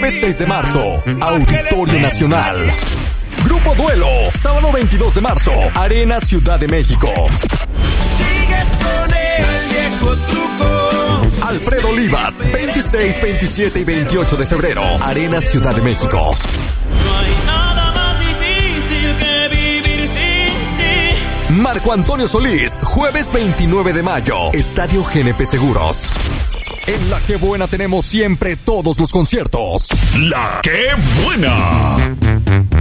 Jueves 6 de marzo, Auditorio Nacional. Grupo Duelo, sábado 22 de marzo, Arena Ciudad de México. Sigues con el viejo truco. Alfredo Olivas, 26, 27 y 28 de febrero, Arena Ciudad de México. No hay nada más difícil que vivir sin ti. Marco Antonio Solís, jueves 29 de mayo, Estadio GNP Seguros. En La Qué Buena tenemos siempre todos los conciertos. La Qué Buena.